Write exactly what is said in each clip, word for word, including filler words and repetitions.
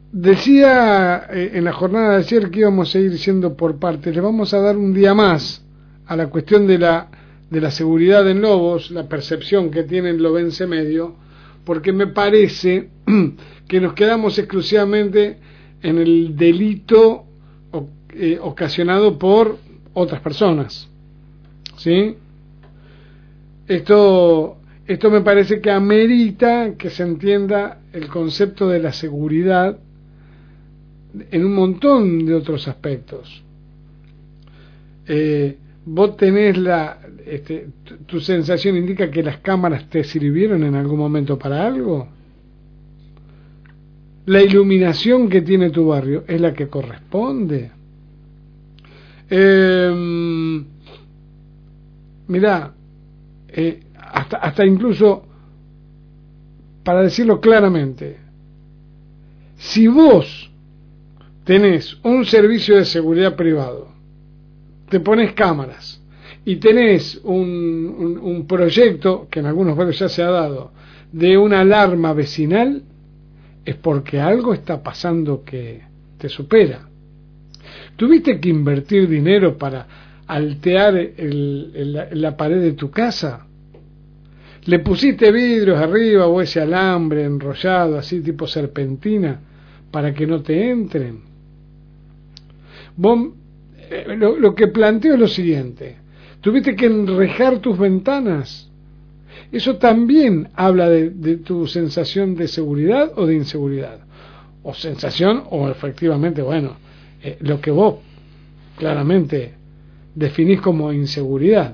decía eh, en la jornada de ayer que íbamos a ir yendo por partes. Le vamos a dar un día más a la cuestión de la de la seguridad en Lobos, la percepción que tiene el lobense medio, porque me parece que nos quedamos exclusivamente en el delito eh, ocasionado por otras personas, ¿sí? Esto, esto me parece que amerita que se entienda el concepto de la seguridad en un montón de otros aspectos. Eh, vos tenés la este, tu, tu sensación indica que las cámaras te sirvieron en algún momento para algo. La iluminación que tiene tu barrio es la que corresponde. Eh, mirá, eh, hasta, hasta incluso, para decirlo claramente, si vos tenés un servicio de seguridad privado, te pones cámaras y tenés un, un, un proyecto que en algunos barrios ya se ha dado de una alarma vecinal, es porque algo está pasando que te supera. ¿Tuviste que invertir dinero para altear el, el, la pared de tu casa? ¿Le pusiste vidrios arriba o ese alambre enrollado así tipo serpentina para que no te entren? Vos, eh, lo, lo que planteo es lo siguiente: ¿tuviste que enrejar tus ventanas? Eso también habla de, de tu sensación de seguridad o de inseguridad, o sensación o efectivamente, bueno, eh, lo que vos claramente definís como inseguridad.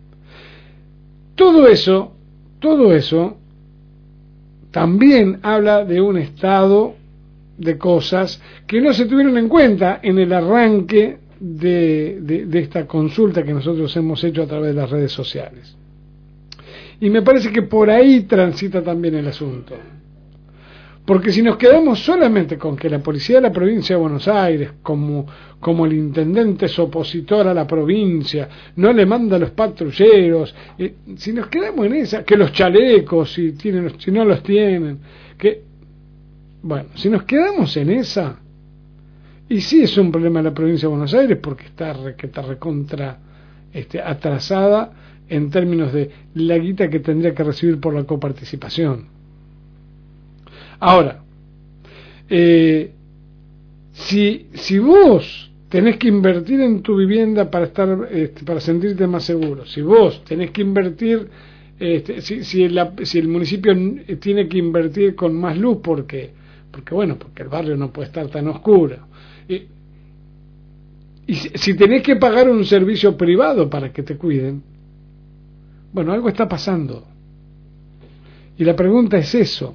Todo eso, todo eso también habla de un estado de cosas que no se tuvieron en cuenta en el arranque de, de, de esta consulta que nosotros hemos hecho a través de las redes sociales. Y me parece que por ahí transita también el asunto. Porque si nos quedamos solamente con que la policía de la provincia de Buenos Aires, como, como el intendente es opositor a la provincia, no le manda a los patrulleros, eh, si nos quedamos en esa, que los chalecos, si, tienen, si no los tienen, que, bueno, si nos quedamos en esa, y sí es un problema de la provincia de Buenos Aires, porque está, que está recontra este, atrasada en términos de la guita que tendría que recibir por la coparticipación. Ahora, eh, si, si vos tenés que invertir en tu vivienda para estar, este, para sentirte más seguro, si vos tenés que invertir, este, si, si, la, si el municipio tiene que invertir con más luz porque, porque bueno, porque el barrio no puede estar tan oscuro, y, y si, si tenés que pagar un servicio privado para que te cuiden, bueno, algo está pasando. Y la pregunta es eso.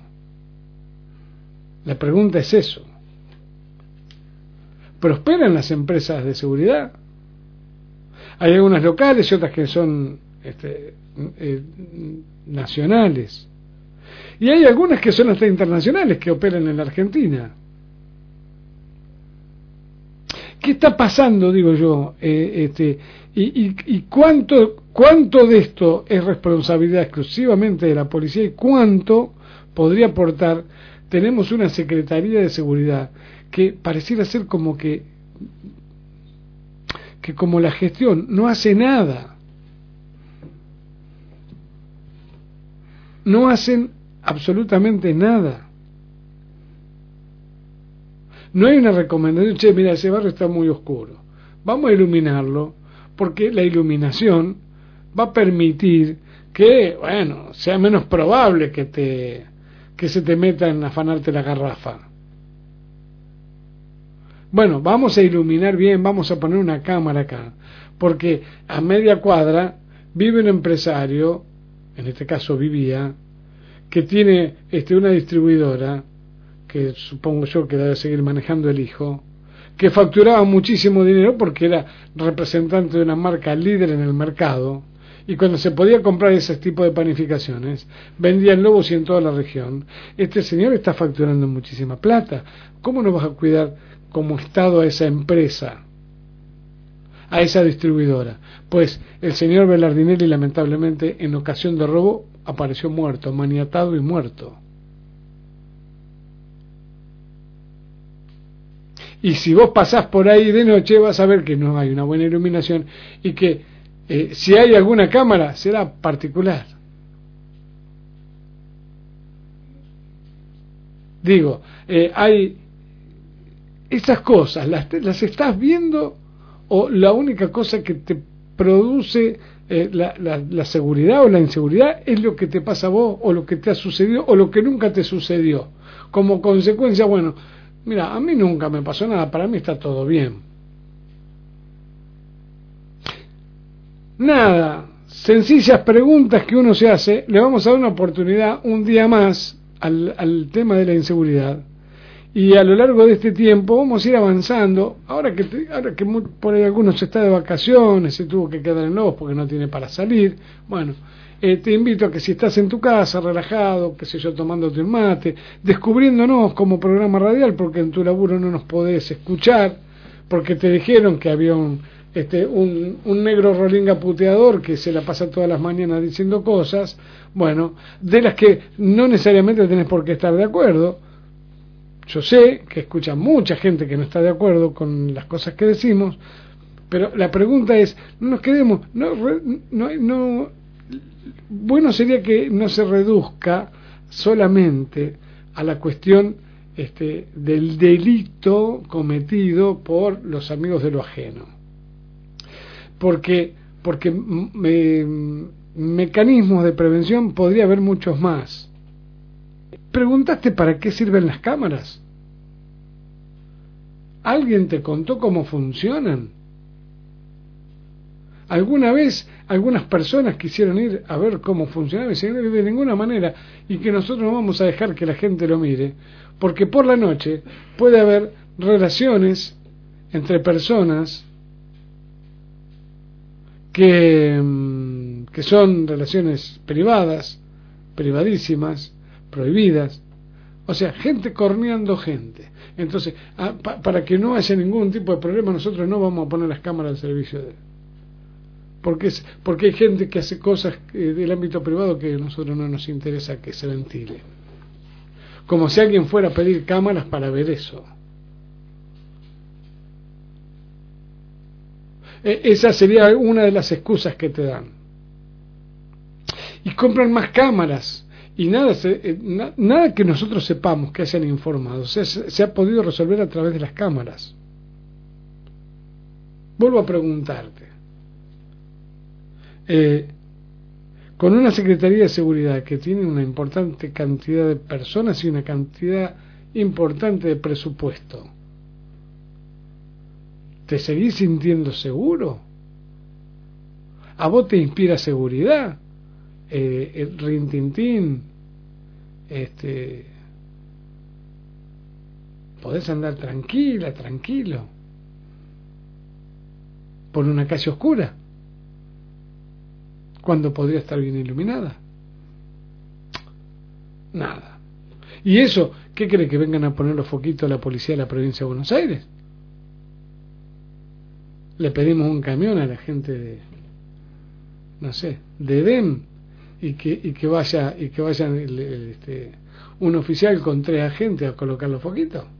La pregunta es eso. ¿Prosperan las empresas de seguridad? Hay algunas locales y otras que son este, eh, nacionales. Y hay algunas que son hasta internacionales que operan en la Argentina. ¿Qué está pasando, digo yo? Eh, este, y, y, y cuánto, cuánto de esto es responsabilidad exclusivamente de la policía y cuánto podría aportar. Tenemos una Secretaría de Seguridad que pareciera ser como que que como la gestión no hace nada, no hacen absolutamente nada. No hay una recomendación, che, mira, ese barrio está muy oscuro, vamos a iluminarlo, porque la iluminación va a permitir que, bueno, sea menos probable que te que se te meta en afanarte la garrafa. Bueno, vamos a iluminar bien, vamos a poner una cámara acá, porque a media cuadra vive un empresario, en este caso vivía, que tiene este, una distribuidora, que supongo yo que debe seguir manejando el hijo, que facturaba muchísimo dinero porque era representante de una marca líder en el mercado, y cuando se podía comprar ese tipo de panificaciones, vendía en Lobos y en toda la región. Este señor está facturando muchísima plata. ¿Cómo no vas a cuidar como Estado a esa empresa, a esa distribuidora? Pues el señor Belardinelli, lamentablemente, en ocasión de robo, apareció muerto, maniatado y muerto. Y si vos pasás por ahí de noche vas a ver que no hay una buena iluminación y que eh, si hay alguna cámara será particular. Digo, eh, hay esas cosas, las, las estás viendo, o la única cosa que te produce eh, la, la, la seguridad o la inseguridad es lo que te pasa a vos, o lo que te ha sucedido, o lo que nunca te sucedió. Como consecuencia, bueno, mira, a mí nunca me pasó nada, para mí está todo bien. Nada, sencillas preguntas que uno se hace. Le vamos a dar una oportunidad un día más al, al tema de la inseguridad, y a lo largo de este tiempo vamos a ir avanzando. Ahora que te, ahora que muy, por ahí algunos está de vacaciones, se tuvo que quedar en Lobos porque no tiene para salir, bueno, eh, te invito a que si estás en tu casa relajado, qué sé yo, tomándote un mate, descubriéndonos como programa radial, porque en tu laburo no nos podés escuchar, porque te dijeron que había un Este, un, un negro rolinga puteador que se la pasa todas las mañanas diciendo cosas, bueno, de las que no necesariamente tenés por qué estar de acuerdo. Yo sé que escucha mucha gente que no está de acuerdo con las cosas que decimos, pero la pregunta es, no nos quedemos, no, no, no, bueno sería que no se reduzca solamente a la cuestión este, del delito cometido por los amigos de lo ajeno. Porque, porque me, mecanismos de prevención podría haber muchos más. ¿Preguntaste para qué sirven las cámaras? ¿Alguien te contó cómo funcionan? ¿Alguna vez algunas personas quisieron ir a ver cómo funcionaba y se dicen de ninguna manera, y que nosotros no vamos a dejar que la gente lo mire? Porque por la noche puede haber relaciones entre personas que, que son relaciones privadas, privadísimas, prohibidas, o sea, gente corneando gente. Entonces, a, pa, para que no haya ningún tipo de problema, nosotros no vamos a poner las cámaras al servicio de él, porque es, porque hay gente que hace cosas eh, del ámbito privado que a nosotros no nos interesa que se ventile, como si alguien fuera a pedir cámaras para ver eso. Esa sería una de las excusas que te dan. Y compran más cámaras y nada, se, na, nada que nosotros sepamos que hayan informado. O sea, se, se ha podido resolver a través de las cámaras. Vuelvo a preguntarte. Eh, con una Secretaría de Seguridad que tiene una importante cantidad de personas y una cantidad importante de presupuesto, ¿te seguís sintiendo seguro? ¿A vos te inspira seguridad? Eh, el rintintín, este, podés andar tranquila, tranquilo, por una calle oscura, cuando podría estar bien iluminada. Nada. ¿Y eso qué cree que vengan a poner los foquitos a la policía de la provincia de Buenos Aires? Le pedimos un camión a la gente de, no sé, de EDEM, y que y que vaya y que vayan el, el, este, un oficial con tres agentes a colocar los foquitos.